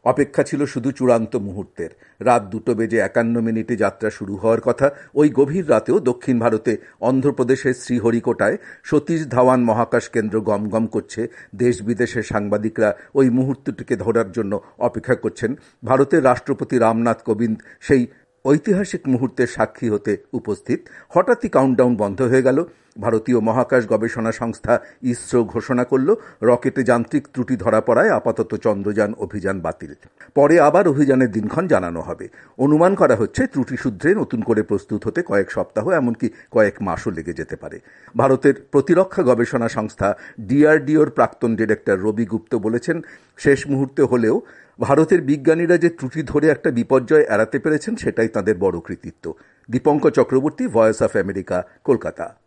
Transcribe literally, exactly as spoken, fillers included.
অপেক্ষা ছিল শুধু চূড়ান্ত মুহূর্তের। রাত দুটো বেজে একান্ন মিনিটে যাত্রা শুরু হওয়ার কথা। ওই গভীর রাতেও দক্ষিণ ভারতে অন্ধ্রপ্রদেশের শ্রীহরিকোটায় সতীশ ধাওয়ান মহাকাশ কেন্দ্র গমগম করছে। দেশ বিদেশের সাংবাদিকরা ওই মুহূর্তটিকে ধরার জন্য অপেক্ষা করছেন। ভারতের রাষ্ট্রপতি রামনাথ কোবিন্দ সেই ঐতিহাসিক মুহূর্তের সাক্ষী হতে উপস্থিত। হঠাৎই কাউন্টডাউন বন্ধ হয়ে গেল। ভারতীয় মহাকাশ গবেষণা সংস্থা ইসরো ঘোষণা করল রকেটে যান্ত্রিক ত্রুটি ধরা পড়ায় আপাতত চন্দ্রযান অভিযান বাতিল। পরে আবার অভিযানের দিনক্ষণ জানানো হবে। অনুমান করা হচ্ছে ত্রুটি শুধরে নতুন করে প্রস্তুত হতে কয়েক সপ্তাহ এমনকি কয়েক মাসও লেগে যেতে পারে। ভারতের প্রতিরক্ষা গবেষণা সংস্থা ডিআরডিওর প্রাক্তন ডিরেক্টর রবি গুপ্ত বলেছেন, শেষ মুহূর্তে হলেও ভারতের বিজ্ঞানীরা যে ত্রুটি ধরে একটা বিপর্যয় এড়াতে পেরেছেন সেটাই তাঁদের বড় কৃতিত্ব। Dipankar Chakraborty, voice of America, Kolkata.